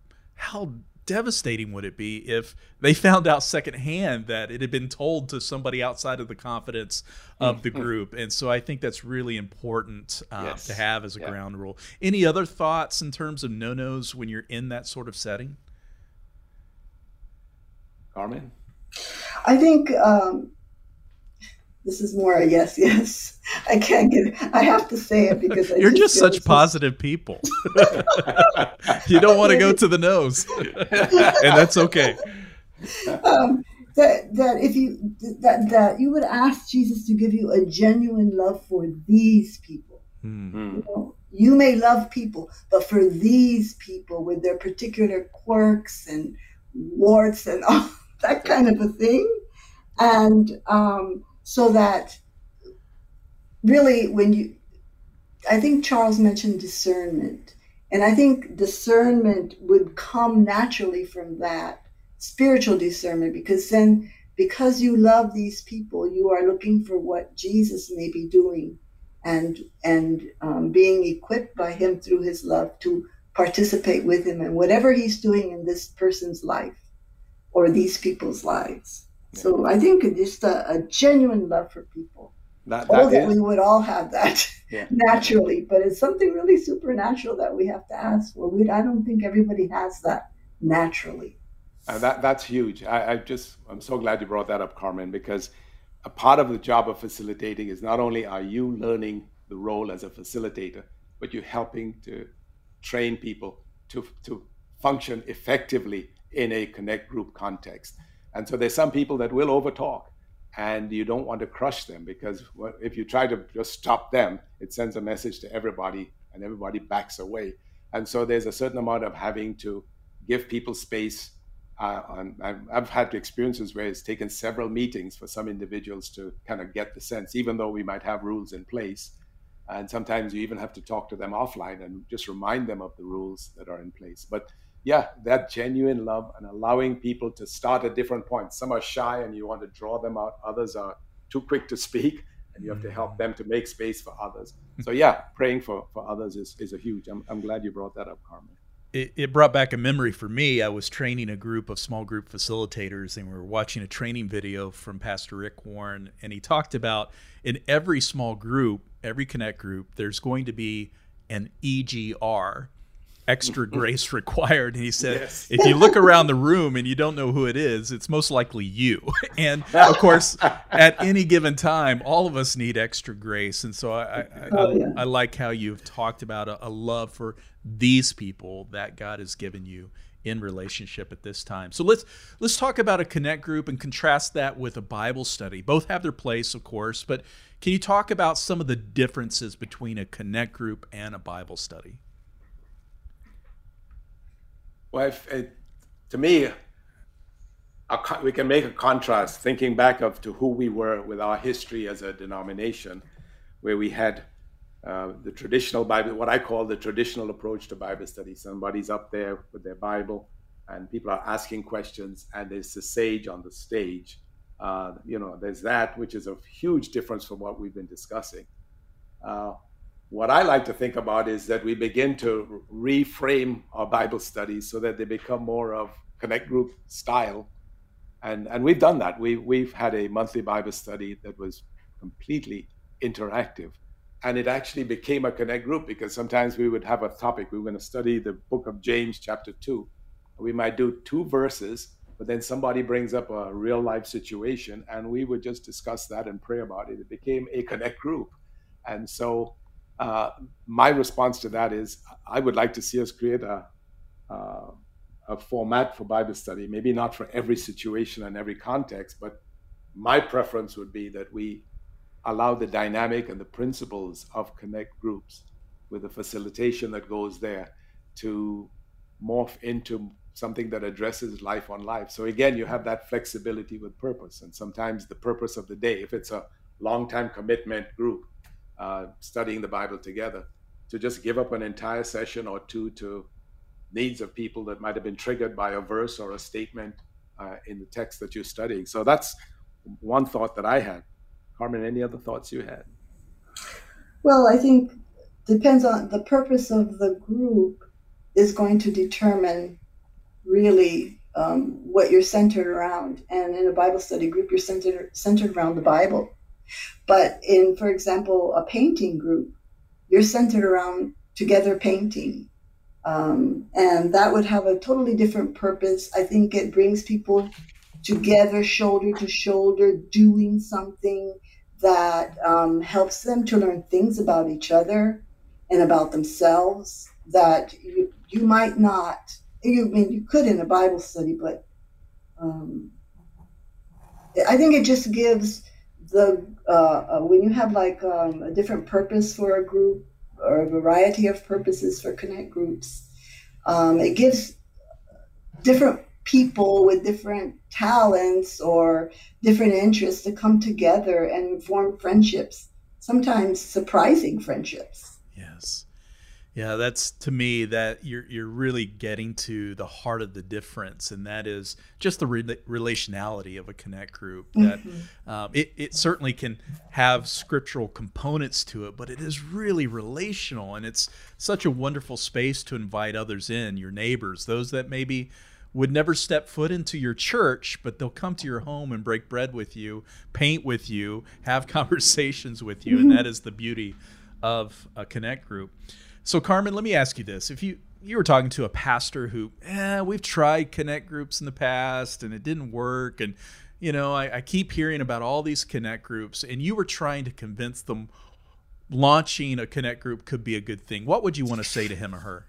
B: how devastating would it be if they found out secondhand that it had been told to somebody outside of the confidence of the group? And so I think that's really important uh, yes. to have as a yeah. ground rule. Any other thoughts in terms of no-nos when you're in that sort of setting?
E: Carmen?
D: I think um, this is more a yes, yes. I can't get it. I have to say it because I
B: you're just,
D: just
B: such
D: just...
B: positive people. You don't want to go to the nose, and that's okay.
D: Um, that that if you that that you would ask Jesus to give you a genuine love for these people. Mm-hmm. You know, you may love people, but for these people with their particular quirks and warts and all that kind of a thing, and um, so that really when you, I think Charles mentioned discernment, and I think discernment would come naturally from that spiritual discernment, because then because you love these people, you are looking for what Jesus may be doing and and um, being equipped by him through his love to participate with him in whatever he's doing in this person's life or these people's lives. Yeah. So I think just a, a genuine love for people.
E: That,
D: oh,
E: that,
D: that
E: is,
D: we would all have that
E: yeah.
D: naturally, but it's something really supernatural that we have to ask for. We, I don't think everybody has that naturally.
E: Uh, that that's huge. I, I just I'm so glad you brought that up, Carmen, because a part of the job of facilitating is not only are you learning the role as a facilitator, but you're helping to train people to to function effectively in a Connect group context. And so there's some people that will overtalk, and you don't want to crush them, because if you try to just stop them, it sends a message to everybody and everybody backs away. And so there's a certain amount of having to give people space. Uh, and I've had experiences where it's taken several meetings for some individuals to kind of get the sense, even though we might have rules in place. And sometimes you even have to talk to them offline and just remind them of the rules that are in place. But yeah, that genuine love and allowing people to start at different points. Some are shy and you want to draw them out. Others are too quick to speak and you have to help them to make space for others. So yeah, praying for, for others is, is a huge, I'm, I'm glad you brought that up, Carmen.
B: It, it brought back a memory for me. I was training a group of small group facilitators, and we were watching a training video from Pastor Rick Warren, and he talked about in every small group, every Connect group, there's going to be an E G R, extra grace required. And he said,
E: Yes.
B: if you look around the room and you don't know who it is, it's most likely you. And of course, at any given time, all of us need extra grace. And so I, I,
D: Oh,
B: I,
D: yeah.
B: I like how you've talked about a, a love for these people that God has given you in relationship at this time. So let's let's talk about a connect group and contrast that with a Bible study. Both have their place, of course, but can you talk about some of the differences between a connect group and a Bible study?
E: Well, if it, to me, a, co- we can make a contrast thinking back of to who we were with our history as a denomination, where we had uh, the traditional Bible, what I call the traditional approach to Bible study. Somebody's up there with their Bible, and people are asking questions, and there's the sage on the stage. Uh, you know, there's that, which is a huge difference from what we've been discussing. Uh, what I like to think about is that we begin to reframe our Bible studies so that they become more of connect group style. And, and we've done that. We, we've had a monthly Bible study that was completely interactive. And it actually became a connect group because sometimes we would have a topic. We were going to study the book of James, chapter two. We might do two verses, but then somebody brings up a real life situation and we would just discuss that and pray about it. It became a connect group. And so uh, my response to that is I would like to see us create a, uh, a format for Bible study, maybe not for every situation and every context, but my preference would be that we allow the dynamic and the principles of connect groups with the facilitation that goes there to morph into something that addresses life on life. So again, you have that flexibility with purpose. And sometimes the purpose of the day, if it's a long-time commitment group uh, studying the Bible together, to just give up an entire session or two to needs of people that might have been triggered by a verse or a statement uh, in the text that you're studying. So that's one thought that I had. Carmen, any other thoughts you had?
D: Well, I think depends on the purpose of the group is going to determine really um, what you're centered around. And in a Bible study group, you're centered centered around the Bible. But in, for example, a painting group, you're centered around together painting. Um, and that would have a totally different purpose. I think it brings people together, shoulder to shoulder, doing something that um, helps them to learn things about each other and about themselves that you, you might not, you I mean you could in a Bible study, but um, I think it just gives the, uh, uh, when you have like um, a different purpose for a group or a variety of purposes for connect groups, um, it gives different people with different talents or different interests to come together and form friendships, sometimes surprising friendships.
B: Yes. Yeah, that's to me that you're you're really getting to the heart of the difference, and that is just the re- relationality of a connect group. That mm-hmm. um, it it certainly can have scriptural components to it, but it is really relational, and it's such a wonderful space to invite others in, your neighbors, those that maybe would never step foot into your church, but they'll come to your home and break bread with you, paint with you, have conversations with you, and that is the beauty of a connect group. So, Carmen, let me ask you this. If you, you were talking to a pastor who, eh, we've tried connect groups in the past and it didn't work, and, you know, I, I keep hearing about all these connect groups, and you were trying to convince them launching a connect group could be a good thing, what would you want to say to him or her?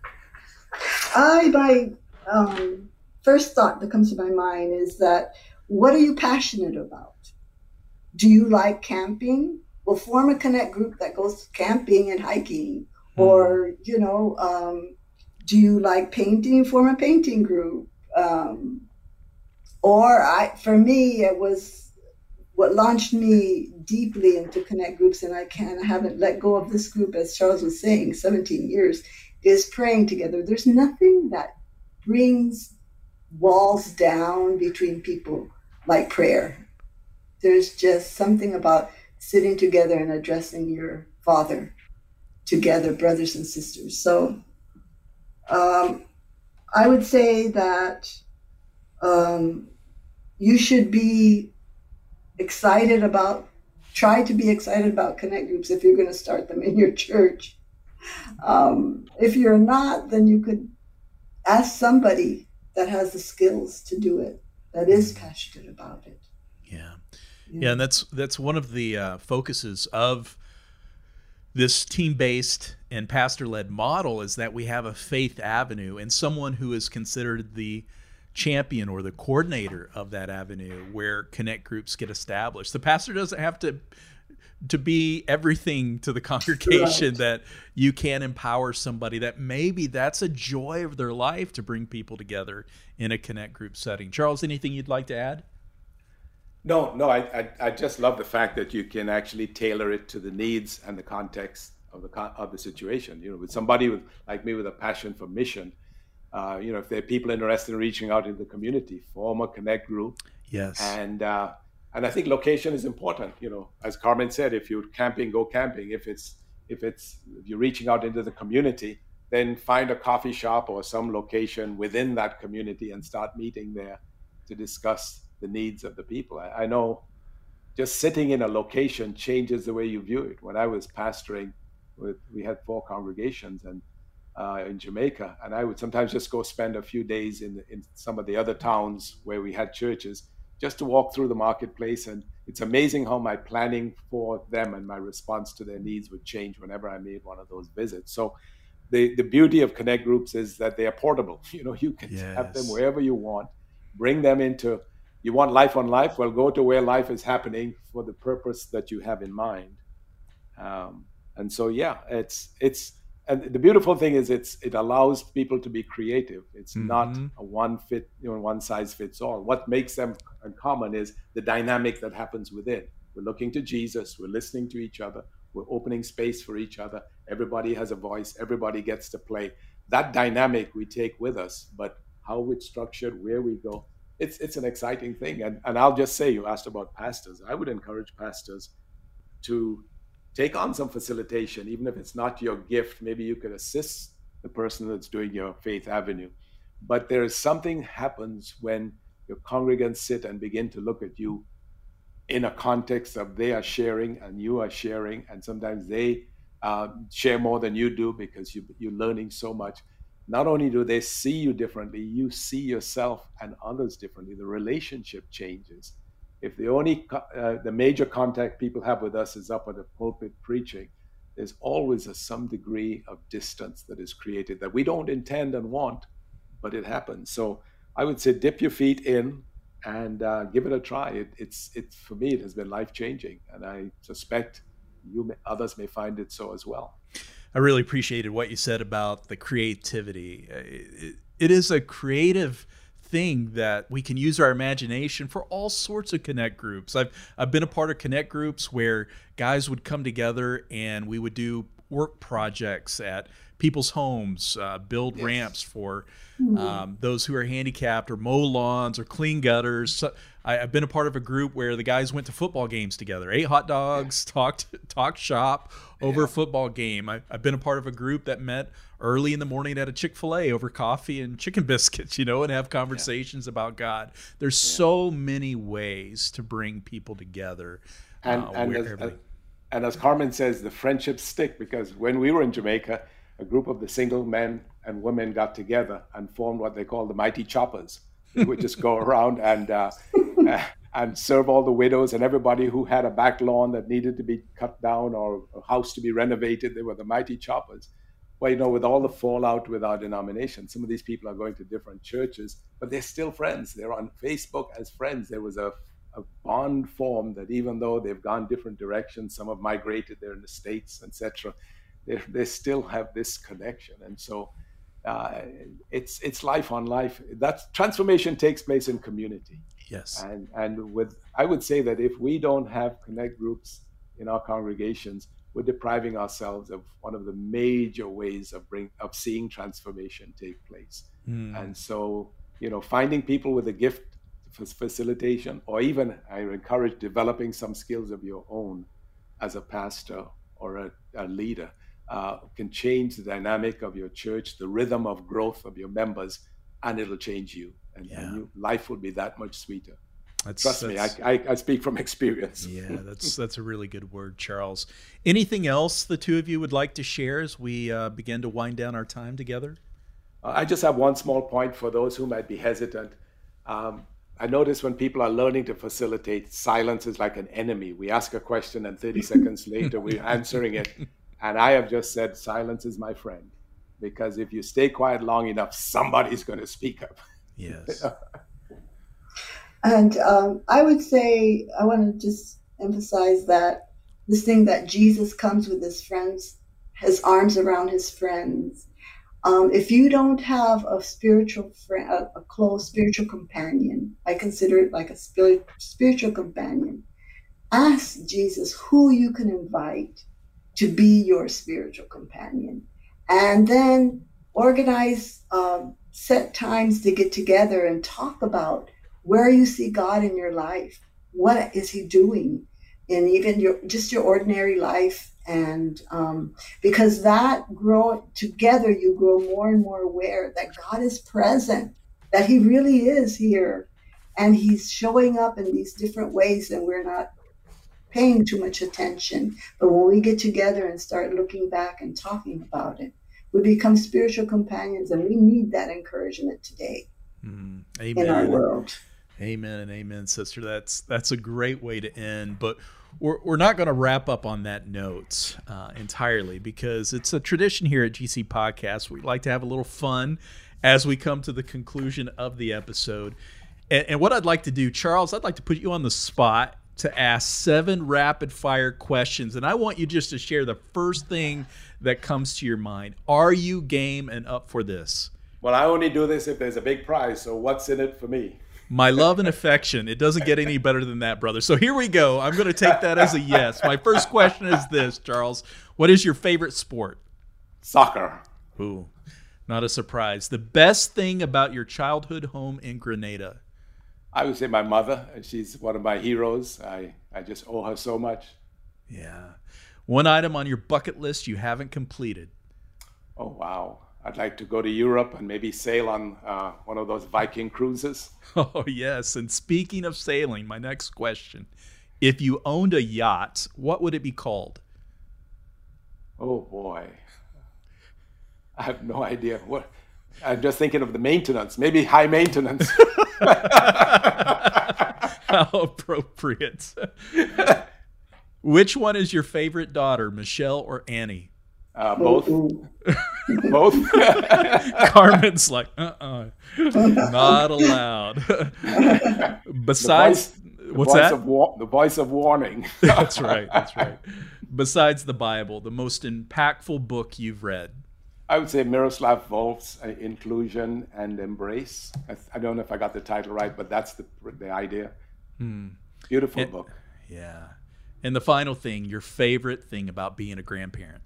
D: I, my um, first thought that comes to my mind is that, what are you passionate about? Do you like camping? Well, form a connect group that goes camping and hiking. Or, you know, um, do you like painting? Form a painting group. Um, or I, for me, it was what launched me deeply into connect groups, and I can't, I haven't let go of this group, as Charles was saying, seventeen years, is praying together. There's nothing that brings walls down between people like prayer. There's just something about sitting together and addressing your Father together, brothers and sisters. So um, I would say that um, you should be excited about, try to be excited about connect groups if you're going to start them in your church. Um, if you're not, then you could ask somebody that has the skills to do it, that is passionate about it.
B: Yeah. Yeah, and that's that's one of the uh, focuses of this team-based and pastor-led model, is that we have a faith avenue and someone who is considered the champion or the coordinator of that avenue where connect groups get established. The pastor doesn't have to to be everything to the congregation, right. That you can empower somebody that maybe that's a joy of their life, to bring people together in a connect group setting. Charles, anything you'd like to add?
E: No, no, I, I, I just love the fact that you can actually tailor it to the needs and the context of the of the situation. You know, with somebody with like me with a passion for mission, uh, you know, if there are people interested in reaching out in the community, form a connect group.
B: Yes.
E: And uh, and I think location is important. You know, as Carmen said, if you're camping, go camping. If it's if it's if you're reaching out into the community, then find a coffee shop or some location within that community and start meeting there to discuss the needs of the people. I, I know just sitting in a location changes the way you view it. When I was pastoring, with we had four congregations and uh, in Jamaica, and I would sometimes just go spend a few days in in some of the other towns where we had churches, just to walk through the marketplace. And it's amazing how my planning for them and my response to their needs would change whenever I made one of those visits. So the the beauty of connect groups is that they are portable. You know, you can yes. have them wherever you want, bring them into. You want life on life? Well, go to where life is happening for the purpose that you have in mind. Um, and so, yeah, it's it's and the beautiful thing is it's it allows people to be creative. It's mm-hmm. not a one fit, you know, one size fits all. What makes them uncommon is the dynamic that happens within. We're looking to Jesus. We're listening to each other. We're opening space for each other. Everybody has a voice. Everybody gets to play. That dynamic we take with us, but how it's structured, where we go. It's it's an exciting thing. And, and I'll just say, you asked about pastors. I would encourage pastors to take on some facilitation, even if it's not your gift. Maybe you could assist the person that's doing your Faith Avenue. But there is something happens when your congregants sit and begin to look at you in a context of they are sharing and you are sharing. And sometimes they uh, share more than you do because you, you're learning so much. Not only do they see you differently, you see yourself and others differently. The relationship changes. If the only uh, the major contact people have with us is up at the pulpit preaching, there's always a, some degree of distance that is created that we don't intend and want, but it happens. So I would say dip your feet in and uh, give it a try. It, it's it's for me, it has been life changing, and I suspect you may, others may find it so as well.
B: I really appreciated what you said about the creativity. It, it is a creative thing that we can use our imagination for all sorts of connect groups. I've I've been a part of connect groups where guys would come together and we would do work projects at people's homes, uh, build yes. ramps for um, those who are handicapped, or mow lawns or clean gutters. So I, I've been a part of a group where the guys went to football games together, ate hot dogs, talked talked shop over yeah. a football game. I, I've been a part of a group that met early in the morning at a Chick-fil-A over coffee and chicken biscuits, you know, and have conversations yeah. about God. There's yeah. so many ways to bring people together.
E: And, uh, and, as, as, and as Carmen says, the friendships stick, because when we were in Jamaica, a group of the single men and women got together and formed what they call the Mighty Choppers. They would just go around and uh, uh, and serve all the widows and everybody who had a back lawn that needed to be cut down or a house to be renovated. They were the Mighty Choppers. Well, you know, with all the fallout with our denomination, some of these people are going to different churches, but they're still friends. They're on Facebook as friends. There was a, a bond formed that even though they've gone different directions, some have migrated, they're in the States, et cetera, they, they still have this connection. And so uh, it's it's life on life. That transformation takes place in community.
B: Yes.
E: And and with I would say that if we don't have connect groups in our congregations, we're depriving ourselves of one of the major ways of bring of seeing transformation take place. Mm. And so, you know, finding people with a gift for facilitation, or even I encourage developing some skills of your own as a pastor or a, a leader, uh, can change the dynamic of your church, the rhythm of growth of your members, and it'll change you. And, yeah. and you, life will be that much sweeter.
B: That's,
E: Trust
B: that's,
E: me, I, I, I speak from experience.
B: Yeah, that's that's a really good word, Charles. Anything else the two of you would like to share as we uh, begin to wind down our time together?
E: Uh, I just have one small point for those who might be hesitant. Um, I notice when people are learning to facilitate, silence is like an enemy. We ask a question and thirty seconds later we're answering it. And I have just said, silence is my friend. Because if you stay quiet long enough, somebody's going to speak up.
B: Yes.
D: And um, I would say, I want to just emphasize that this thing that Jesus comes with his friends, his arms around his friends. Um, if you don't have a spiritual friend, a, a close spiritual companion, I consider it like a spirit, spiritual companion. Ask Jesus who you can invite to be your spiritual companion. And then organize um, set times to get together and talk about where you see God in your life. What is he doing in even your just your ordinary life? And um, because that grow together, you grow more and more aware that God is present, that he really is here. And he's showing up in these different ways and we're not paying too much attention. But when we get together and start looking back and talking about it, we become spiritual companions, and we need that encouragement today
B: mm,
D: in our world.
B: Amen and amen, sister. That's that's a great way to end. But we're we're not going to wrap up on that note uh, entirely, because it's a tradition here at G C Podcast. We like to have a little fun as we come to the conclusion of the episode. And, and what I'd like to do, Charles, I'd like to put you on the spot to ask seven rapid fire questions. And I want you just to share the first thing that comes to your mind. Are you game and up for this?
E: Well, I only do this if there's a big prize. So what's in it for me?
B: My love and affection. It doesn't get any better than that, brother. So here we go. I'm going to take that as a yes. My first question is this, Charles. What is your favorite sport?
E: Soccer.
B: Ooh, not a surprise. The best thing about your childhood home in Grenada?
E: I would say my mother. She's one of my heroes. I, I just owe her so much.
B: Yeah. One item on your bucket list you haven't completed?
E: Oh, wow. I'd like to go to Europe and maybe sail on uh, one of those Viking cruises.
B: Oh, yes. And speaking of sailing, my next question. If you owned a yacht, what would it be called?
E: Oh, boy. I have no idea. What? I'm just thinking of the maintenance. Maybe high maintenance.
B: How appropriate. Which one is your favorite daughter, Michelle or Annie?
E: Uh, both. Both.
B: Carmen's like, uh-uh, not allowed. Besides,
E: the voice,
B: what's
E: the voice
B: that?
E: Of war- the voice of warning.
B: That's right. That's right. Besides the Bible, the most impactful book you've read?
E: I would say Miroslav Volf's uh, Inclusion and Embrace. I, I don't know if I got the title right, but that's the the idea.
B: Hmm.
E: Beautiful
B: and,
E: book.
B: Yeah. And the final thing, your favorite thing about being a grandparent?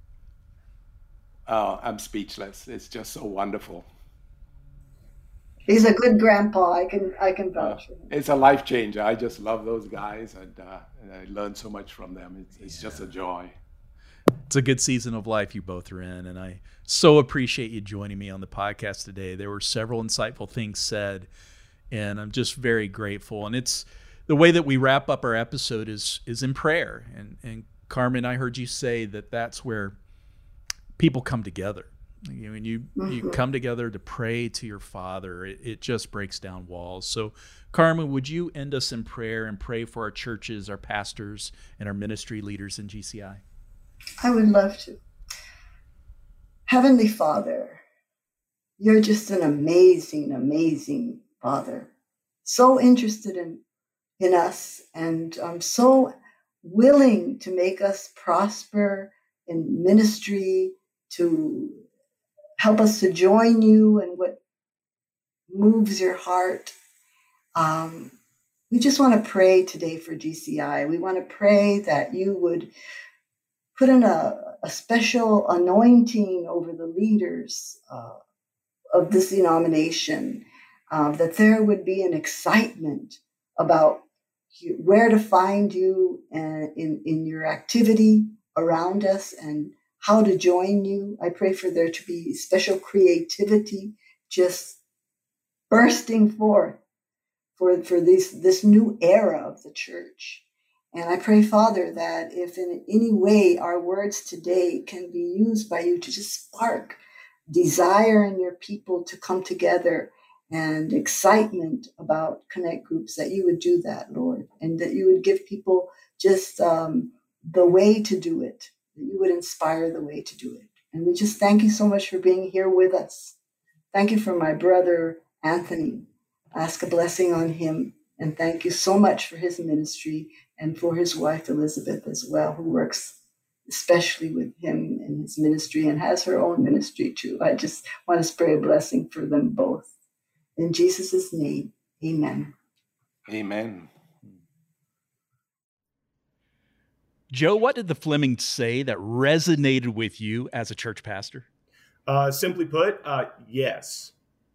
E: Oh, I'm speechless. It's just so wonderful.
D: He's a good grandpa. I can I can vouch for him.
E: It's a life changer. I just love those guys, and, uh, and I learn so much from them. It's, it's yeah. just a joy.
B: It's a good season of life you both are in, and I so appreciate you joining me on the podcast today. There were several insightful things said, and I'm just very grateful. And it's the way that we wrap up our episode is is in prayer. And and Carmen, I heard you say that that's where people come together. You know, when you, mm-hmm. you come together to pray to your Father, it, it just breaks down walls. So, Carmen, would you end us in prayer and pray for our churches, our pastors, and our ministry leaders in G C I?
D: I would love to. Heavenly Father, you're just an amazing, amazing Father. So interested in, in us, and um, so willing to make us prosper in ministry, to help us to join you in what moves your heart. Um, we just want to pray today for G C I. We want to pray that you would put in a, a special anointing over the leaders uh, of this denomination, uh, that there would be an excitement about you, where to find you in, in, in your activity around us and how to join you. I pray for there to be special creativity just bursting forth for, for this, this new era of the church. And I pray, Father, that if in any way our words today can be used by you to just spark desire in your people to come together and excitement about connect groups, that you would do that, Lord, and that you would give people just um, the way to do it, that you would inspire the way to do it. And we just thank you so much for being here with us. Thank you for my brother, Anthony. Ask a blessing on him. And thank you so much for his ministry and for his wife, Elizabeth, as well, who works especially with him in his ministry and has her own ministry too. I just want to pray a blessing for them both. In Jesus' name, amen.
E: Amen.
B: Joe, what did the Flemings say that resonated with you as a church pastor?
C: Uh, simply put, uh, yes.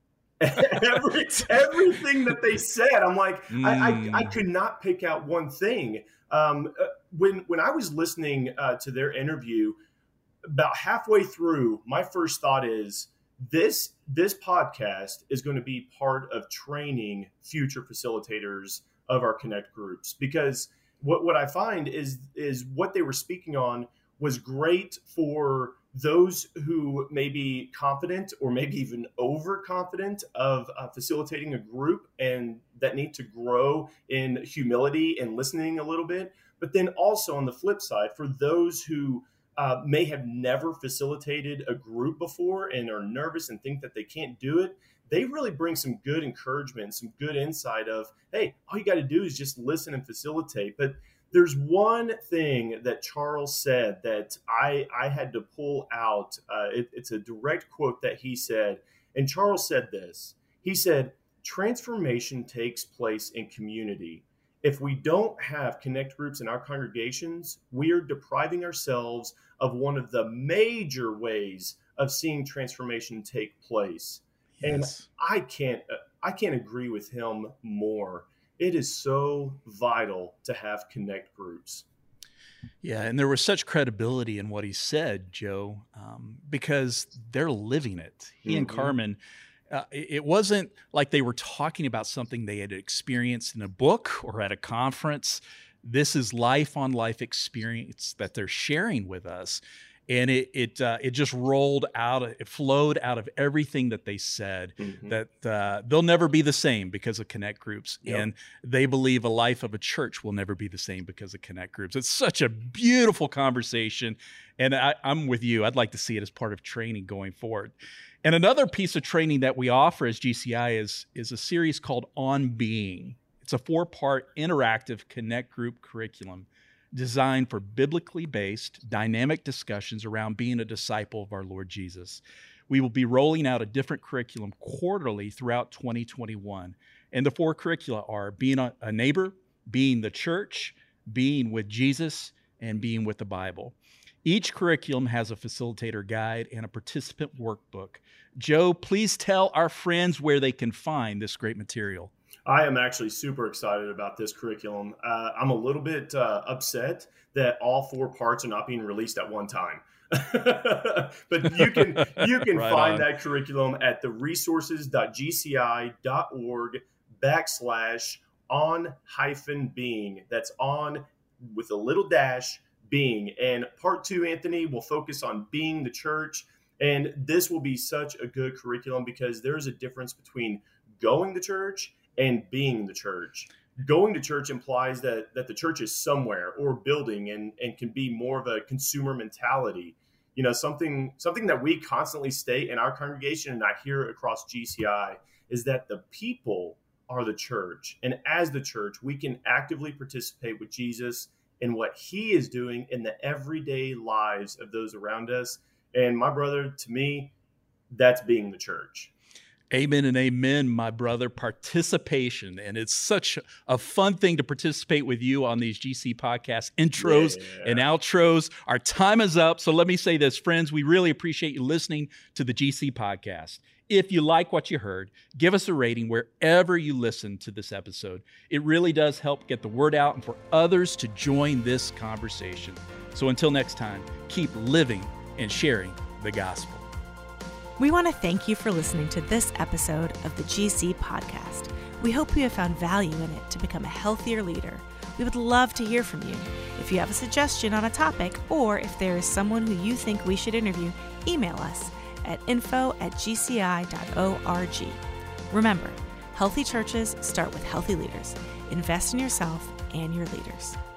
C: Every, everything that they said, I'm like, mm. I, I, I could not pick out one thing. Um, when when I was listening uh, to their interview, about halfway through, my first thought is this this podcast is going to be part of training future facilitators of our Connect groups, because what what I find is is what they were speaking on was great for those who may be confident or maybe even overconfident of uh, facilitating a group and that need to grow in humility and listening a little bit. But then also on the flip side, for those who uh, may have never facilitated a group before and are nervous and think that they can't do it, they really bring some good encouragement, some good insight of, hey, all you got to do is just listen and facilitate. But there's one thing that Charles said that I, I had to pull out. Uh, it, it's a direct quote that he said. And Charles said this. He said, transformation takes place in community. If we don't have connect groups in our congregations, we are depriving ourselves of one of the major ways of seeing transformation take place. Yes. And I can't, I can't agree with him more. It is so vital to have connect groups.
B: Yeah, and there was such credibility in what he said, Joe, um, because they're living it. He mm-hmm. and Carmen, uh, it wasn't like they were talking about something they had experienced in a book or at a conference. This is life-on-life experience that they're sharing with us. And it it uh, it just rolled out, it flowed out of everything that they said, mm-hmm. that uh, they'll never be the same because of connect groups. Yep. And they believe a life of a church will never be the same because of connect groups. It's such a beautiful conversation. And I, I'm with you. I'd like to see it as part of training going forward. And another piece of training that we offer as G C I is, is a series called On Being. It's a four-part interactive connect group curriculum designed for biblically based, dynamic discussions around being a disciple of our Lord Jesus. We will be rolling out a different curriculum quarterly throughout twenty twenty-one. And the four curricula are being a, a neighbor, being the church, being with Jesus, and being with the Bible. Each curriculum has a facilitator guide and a participant workbook. Joe, please tell our friends where they can find this great material.
C: I am actually super excited about this curriculum. Uh, I'm a little bit uh, upset that all four parts are not being released at one time. But you can you can right find on. that curriculum at the resources.gci.org backslash on hyphen being. That's on with a little dash being. And part two, Anthony, will focus on being the church. And this will be such a good curriculum because there's a difference between going to church and being the church. Going to church implies that that the church is somewhere or building and, and can be more of a consumer mentality. You know, something something that we constantly state in our congregation and I hear across G C I is that the people are the church. And as the church, we can actively participate with Jesus in what he is doing in the everyday lives of those around us. And my brother, to me, that's being the church.
B: Amen and amen, my brother. Participation. And it's such a fun thing to participate with you on these G C podcast intros yeah. and outros. Our time is up. So let me say this, friends, we really appreciate you listening to the G C podcast. If you like what you heard, give us a rating wherever you listen to this episode. It really does help get the word out and for others to join this conversation. So until next time, keep living and sharing the gospel.
A: We want to thank you for listening to this episode of the G C Podcast. We hope you have found value in it to become a healthier leader. We would love to hear from you. If you have a suggestion on a topic, or if there is someone who you think we should interview, email us at info at g c i dot org. Remember, healthy churches start with healthy leaders. Invest in yourself and your leaders.